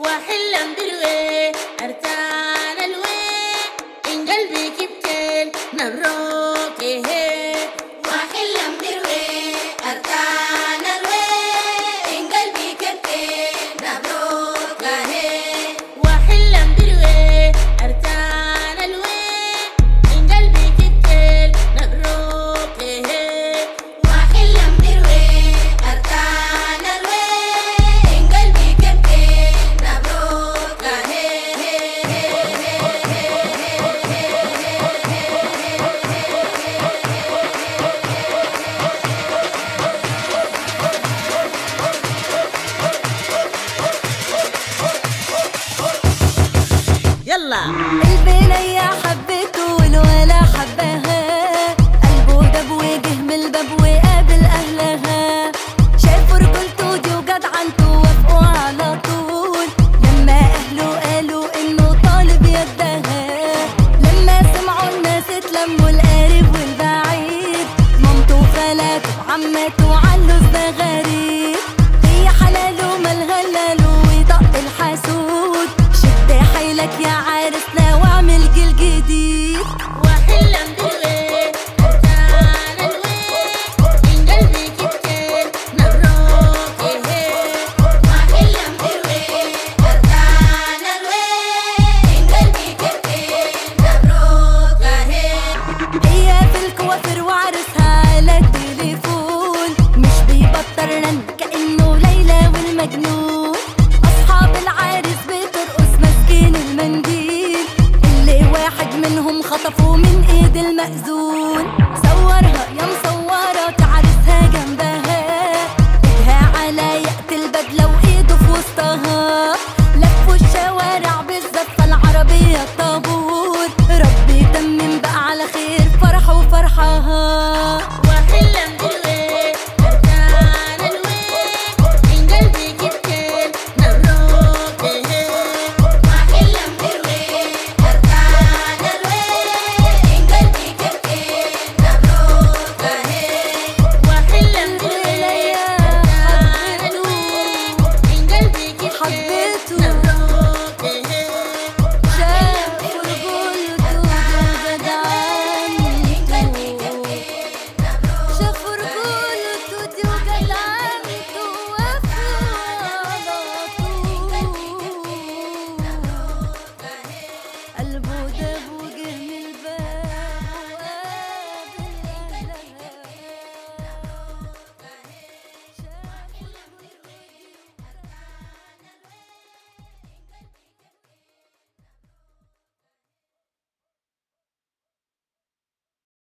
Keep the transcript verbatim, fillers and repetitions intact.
وحلم بالوي أرتان الوي إن قلبي كبتل نبروك إيه وحلم بالوي أرتان الوي إن قلبي كبتل نبروك إيه وحلم بالوي أرتان الوي إن قلبي كبتل نبروك إيه وحلم بالوي أرتان الوي إن قلبي كبتل نبروك يلا البنية حبته والولا حبها، قلبه دب وجه من الباب وقابل أهلها، شافوا رجولته دي وجدعنته وافقوا على طول، لما أهله قالوا إنه طالب يدها، لما سمعوا الناس اتلموا القريب والبعيد، مامته وخالاته وعماته